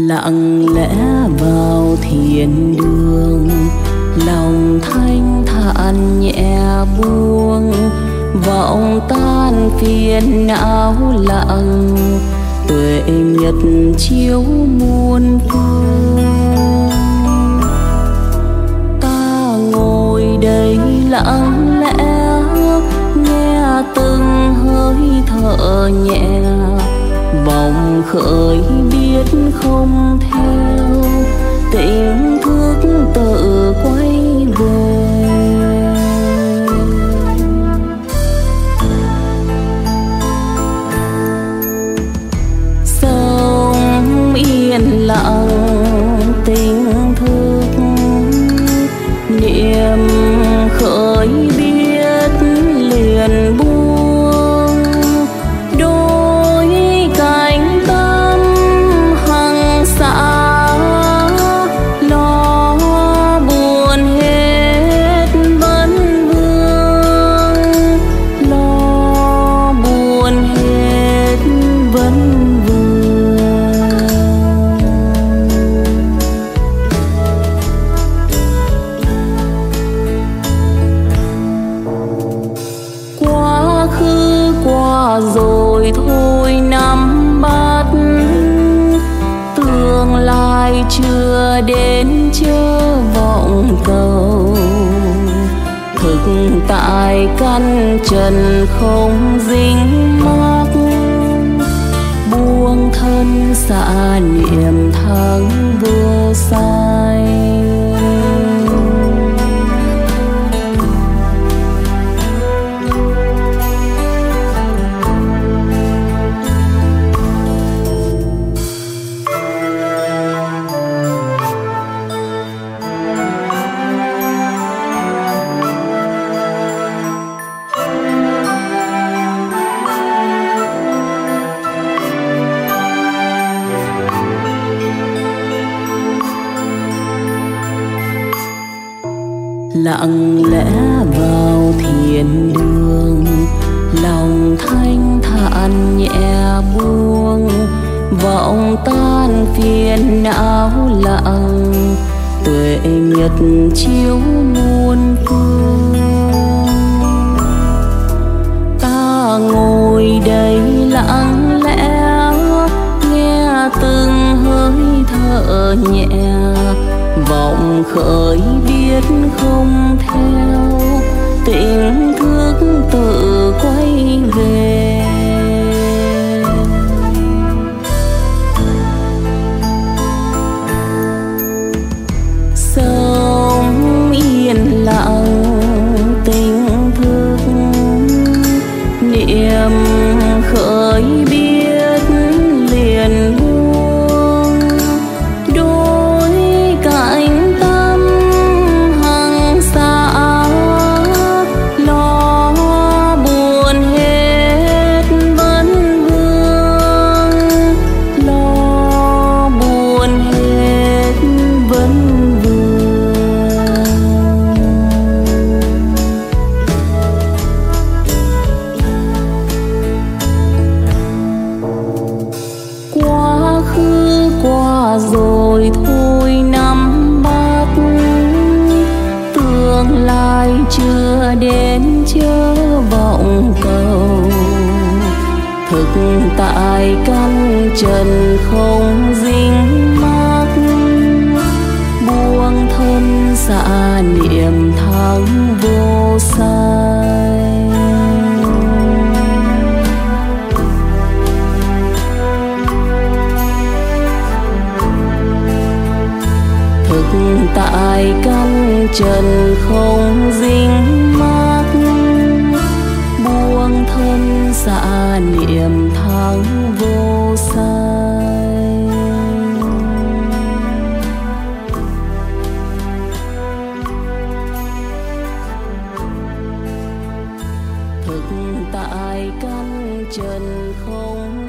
Lặng lẽ vào thiền đường, lòng thanh thản nhẹ buông, vọng tan phiền não lặng, tuệ nhật chiếu muôn phương. Ta ngồi đây lặng lẽ nghe từng hơi thở nhẹ, vòng khởi biết không theo, tỉnh thức tự quay về. Sống yên lặng tỉnh thức, niệm khởi biết liền buông, đôi cánh tâm hằng xả, lo buồn hết vẫn vương, lo buồn hết vẫn rồi thôi nắm bắt, tương lai chưa đến chớ vọng cầu, thực tại căn trần không dính mắc, buông thân xả niệm thắng vô sai. Lặng lẽ vào thiền đường, lòng thanh thản nhẹ buông, vọng tan phiền não lặng, tuệ nhật chiếu muôn phương. Ta ngồi đây lặng lẽ nghe từng hơi thở nhẹ, vọng khởi biết không theo, tỉnh thức tự quay về. Sống yên lặng tỉnh thức, niệm khởi biết liền buông, đôi cánh tâm hằng xả, lo buồn hết vẫn vương, lo buồn hết vẫn vương. Quá khứ qua rồi thôi nắm bắt, tương lai chưa đến chớ vọng cầu, thực tại căn trần không dính mắc, buông thân xả niệm thắng vô sai. Thực tại căn trần không dính mắc, buông thân xả niệm thắng vô sai. Thực tại căn trần không